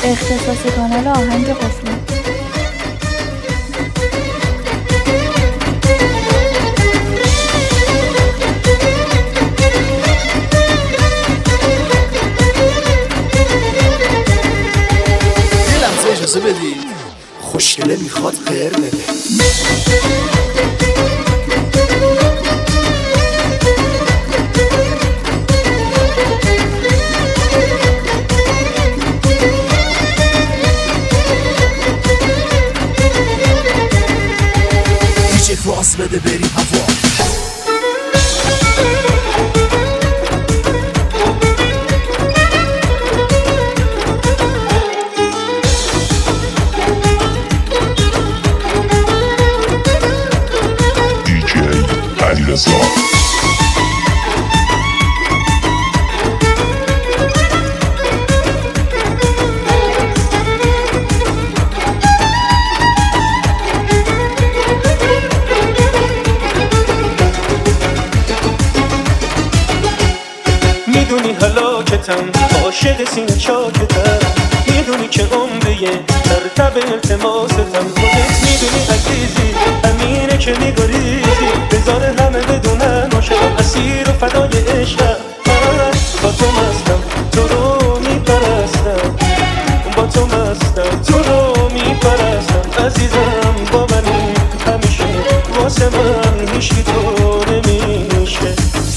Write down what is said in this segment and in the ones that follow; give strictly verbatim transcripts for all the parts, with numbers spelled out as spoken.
اختصاص کانال آهنگ قفلی. یه لحظه اجازه بدید، خوشگله میخواد پر بده. فاس بده بریم هوا. دیجی علیرضا عاشق سینه چاکتم، میدونی که عمریه در تب التماستم. خودت میدونی عزیزی همینه که میگریزی، بذار همه بدونن عاشقم، اسیر و فدای عشقم. من با تو مستم، تو رو میپرستم، با تو مستم، تو رو میپرستم. عزیزم با منی همیشه، واسه من هیچکی تو نمیشه.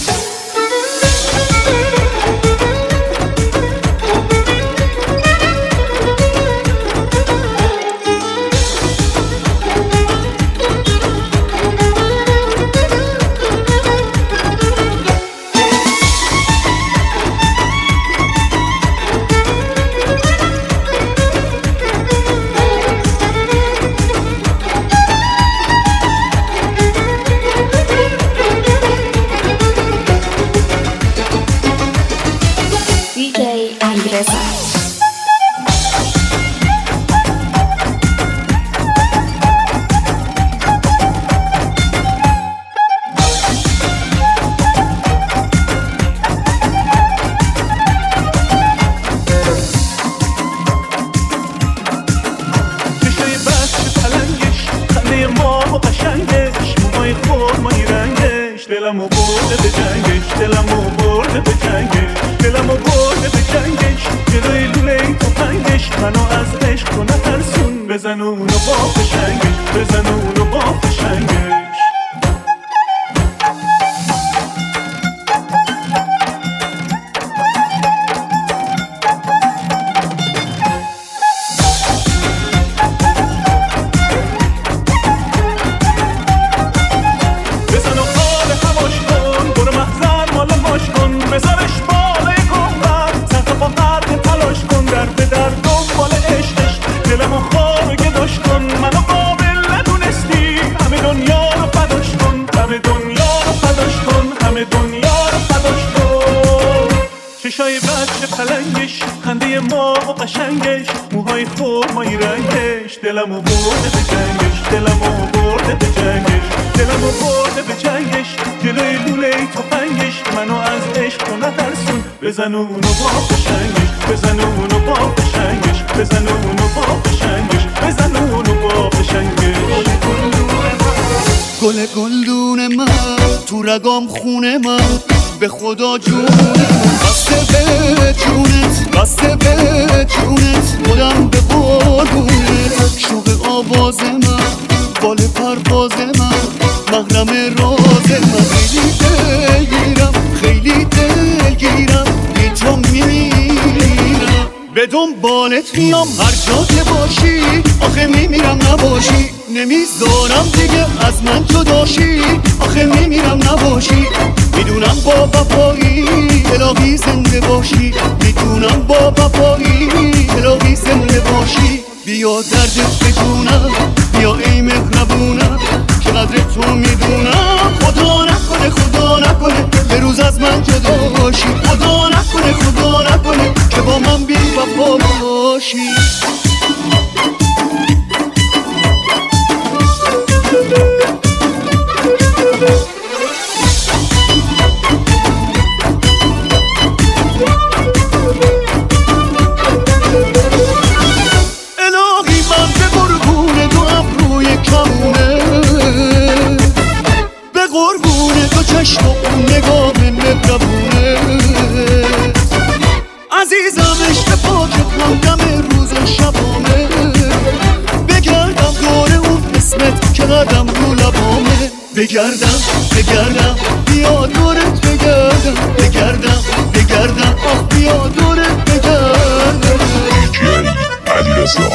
دلمو برده به جنگش، دلمو برده به جنگش، دلمو برده به جنگش، جلوی لوله تو پنگش. منو از عشق تو نترسون، بزن اونو با فشنگش، بزن اونو با فشنگش. چشای بچه پلنگش، خنده ما و قشنگش، موهای خرمایی رنگش. دلمو برده به جنگش، دلمو برده به جنگش، دلمو برده به جنگش، جلوی لوله تفنگش. منو از عشق تو نترسون، بزن اونو با قشنگش، بزن اونو با قشنگش، بزن اونو با قشنگش، بزن اونو با قشنگش. گل گلدون من تو رگام خونه من، به خدا جونت بسته به جونت، بسته به جونت، خودم به قربونت. شوق آواز من، بال پرواز من، محرم راز من. خیلی دلگیرم، خیلی دلگیرم، بی تو میمیرم. به دنبالت میام هر جا که باشی، آخه میمیرم نباشی. نمیذارم دیگه از من جداشی، آخه میمیرم نباشی. میدونم با وفایی الهی زنده باشی، میدونم با وفایی الهی زنده باشی. بیا دردت بجونم، بیا ای مهربونم، چقدر تو میدونم. خدا نکنه، خدا نکنه به روز از من جدا باشی. خدا نکنه، خدا نکنه که با من بی وفا باشی. بگردم بگردم بیا دورت بگردم بگردم بگردم آخ بیا دورت بگردم دیجی علیرضا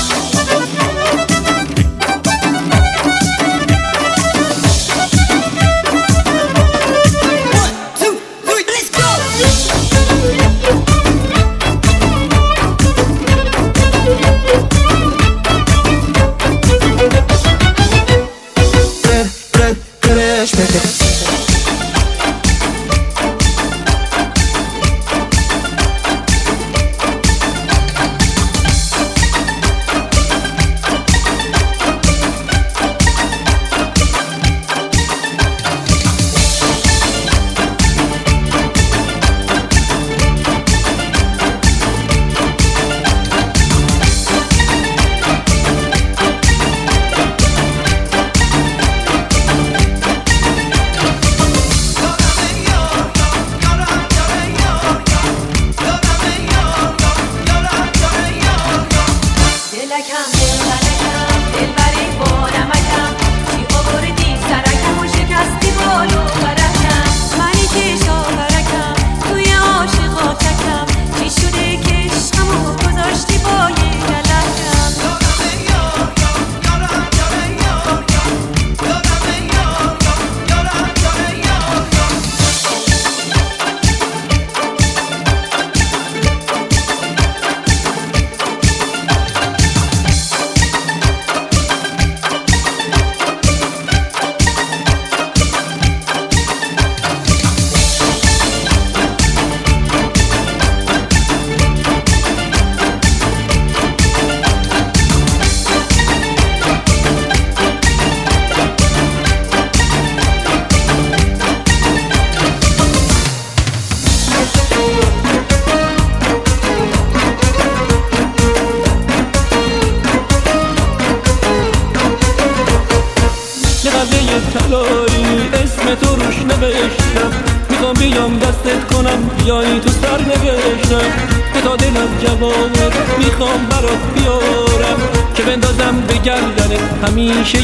طلایی اسم تو روش نوشتم، میخوام بیام دستت کنم بیایی تو سر نوشتم که تا دلم جوابت میخوام برات بیارم که بندازم به گردنت همیشه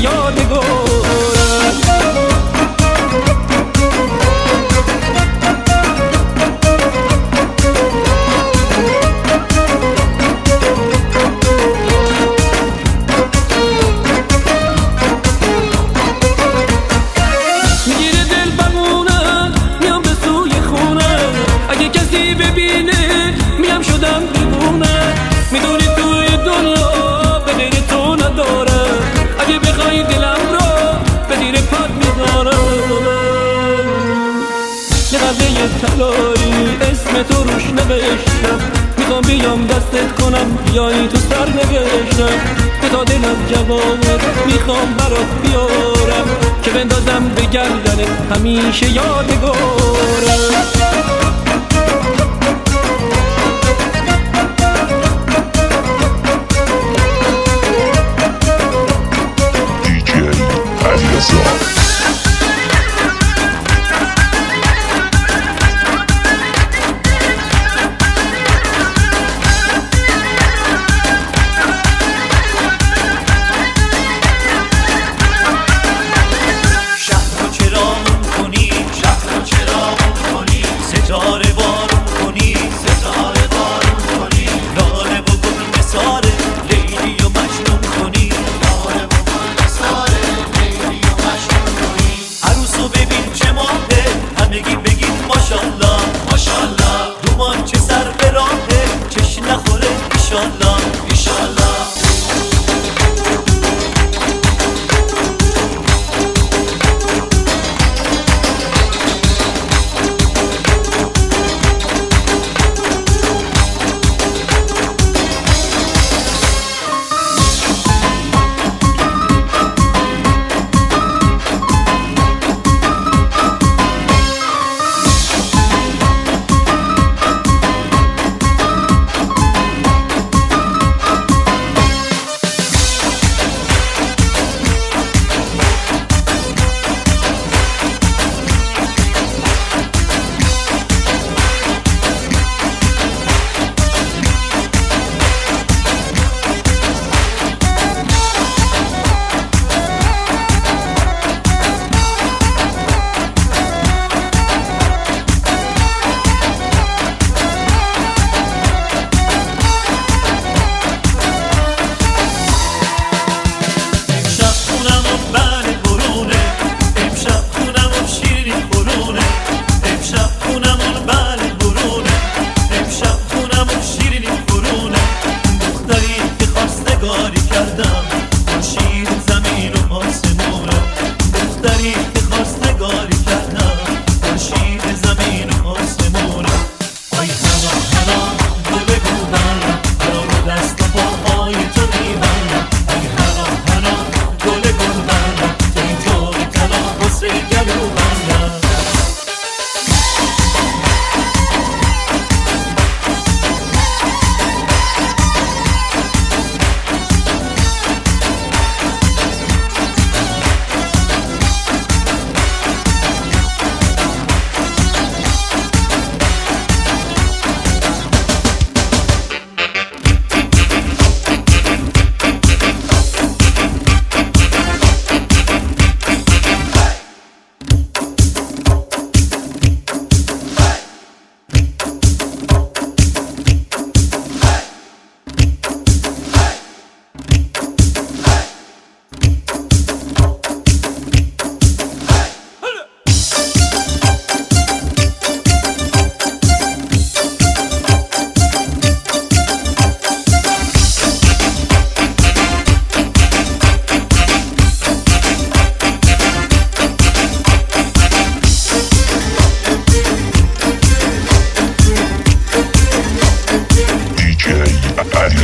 یادگارم. میدونی توی دنیا به غیر تو ندارم، اگه بخوای دلم رو به زیر پات میذارم. یه قلعه طلایی اسم تو روش نوشتم، میخوام بیام دستت کنم بیایی تو سر نوشتم که تا دلم جوابت میخوام برات بیارم که بندازم به گردنت همیشه یادگارم. شهر رو چرا کنی، شهر رو چرا کنی،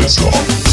علیرضا.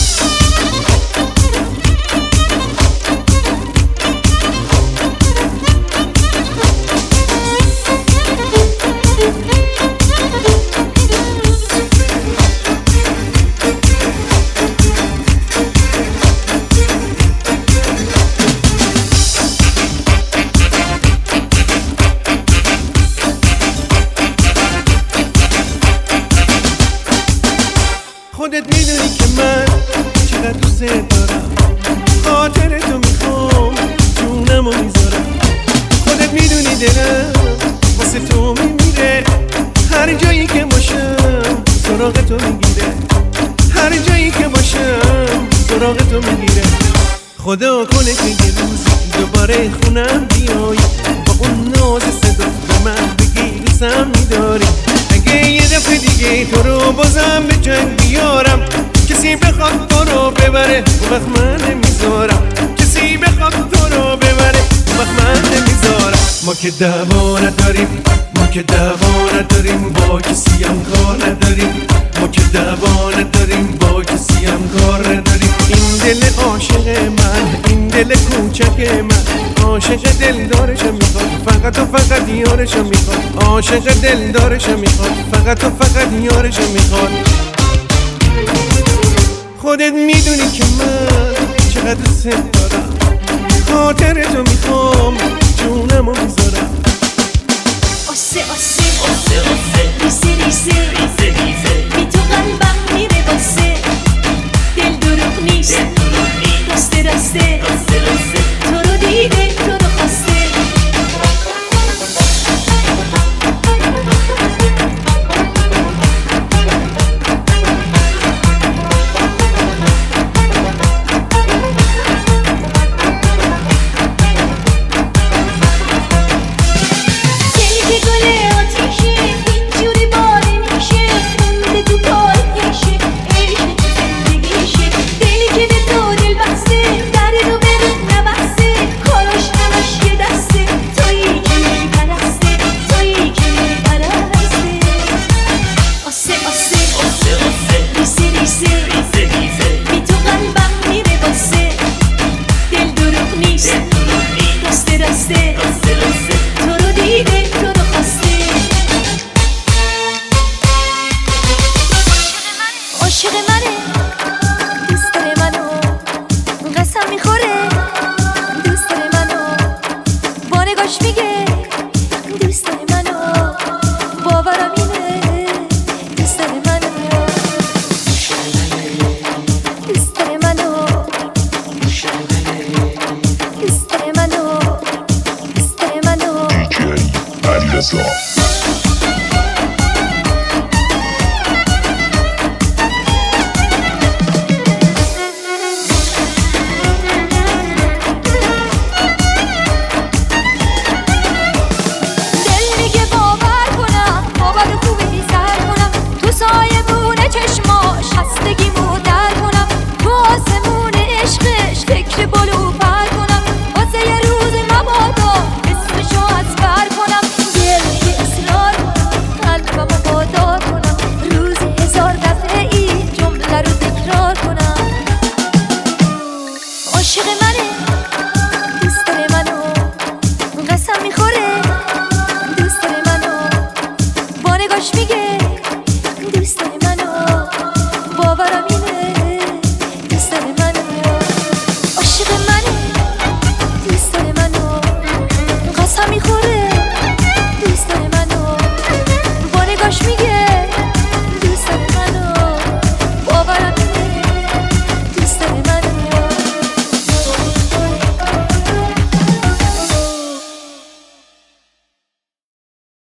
خودت میدونی که من چقدر دوست دارم، خاطر تو میخوام جونمو میذارم. خودت میدونی دلم واسه تو میمیره، هر جایی که باشم سراغ تو میگیره، هر جایی که باشم سراغ تو میگیره. خدا کنه که یه روز دوباره خونم بیای، با اون ناز صدا به من بگی دوستم میداری. اگه یه دفعه دیگه تو رو بازم به جنگ بیارم، کسی بخواد تو رو ببره اون وقت من نمیذارم، کسی بخواد تو رو ببره اون وقت من نمیذارم. ما که دعوا نداریم، ما که دعوا نداریم، با کسی هم کار نداریم، ما که دعوا نداریم، با کسی هم کار نداریم. این دل عاشق من، این دل کوچک من، عاشق دلدارشم میخواد، فقط و فقط یارشم میخواد، عاشق دلدارشم میخواد، فقط و فقط یارشم میخواد. خودت میدونی که من چقدر دوست دارم، خاطر تو میخوام جونمو میذارم. آسه آسه آسه آسه ریسه ریسه ریسه ریسه بی تو قلبم میره باسه، دل دروغ نیست راسته راسته تو رو دیده تو رو خواسته. عاشق منه، دوست داره منو، قسم میخوره دوست داره منو، با نگاش میگه دوست داره منو، باورم